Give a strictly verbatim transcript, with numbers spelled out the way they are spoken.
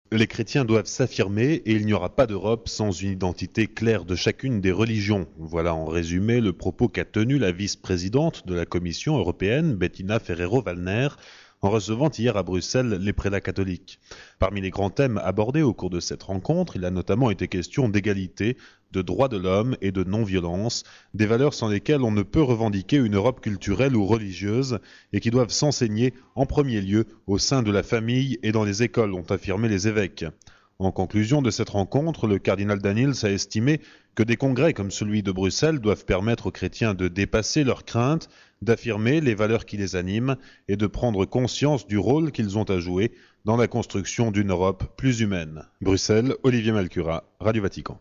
Les chrétiens doivent s'affirmer et il n'y aura pas d'Europe sans une identité claire de chacune des religions. Voilà en résumé le propos qu'a tenu la vice-présidente de la Commission européenne, Bettina Ferrero-Waldner, en recevant hier à Bruxelles les prélats catholiques. Parmi les grands thèmes abordés au cours de cette rencontre, il a notamment été question d'égalité, de droits de l'homme et de non-violence, des valeurs sans lesquelles on ne peut revendiquer une Europe culturelle ou religieuse et qui doivent s'enseigner en premier lieu au sein de la famille et dans les écoles, ont affirmé les évêques. En conclusion de cette rencontre, le cardinal Daniels a estimé que des congrès comme celui de Bruxelles doivent permettre aux chrétiens de dépasser leurs craintes, d'affirmer les valeurs qui les animent et de prendre conscience du rôle qu'ils ont à jouer dans la construction d'une Europe plus humaine. Bruxelles, Olivier Malcura, Radio Vatican.